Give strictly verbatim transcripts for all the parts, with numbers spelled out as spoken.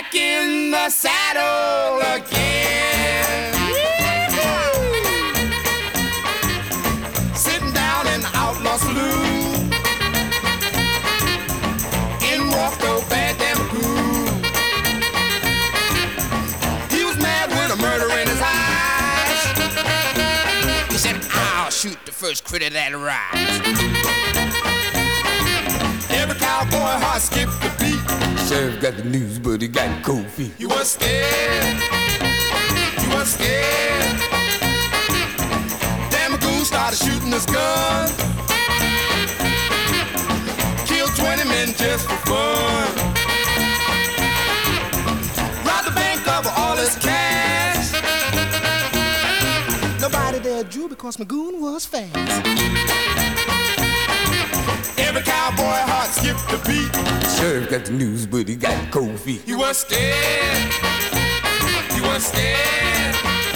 back in the saddle again. Sitting down in the outlaw saloon, in walked old Bad Damn Coon. He was mad with a murder in his eyes. He said, I'll shoot the first critter that arrives. Every cowboy heart skipped the beat. Sheriff got the news, but he got cold feet. He was scared. He was scared. Damn Goon started shooting his gun. Killed twenty men just for fun. Robbed the bank of all his cash. Nobody there drew because Magoon was fast. Every cowboy heart skipped the beat. Sheriff got the news, but he got cold feet. He was scared. He was scared.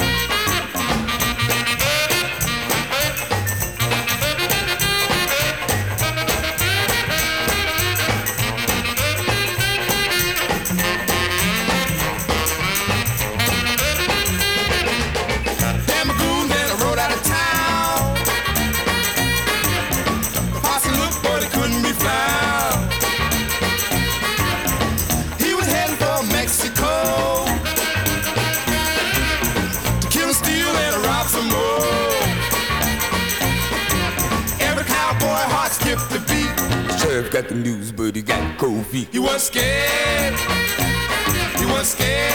Damn Magoon then I rode out of town. The posse looked, but he couldn't be found. He was heading for Mexico to kill and steal and rob some more. Every cowboy heart skipped the beat. The sheriff got the news, but he got cold feet. He was scared. He was scared.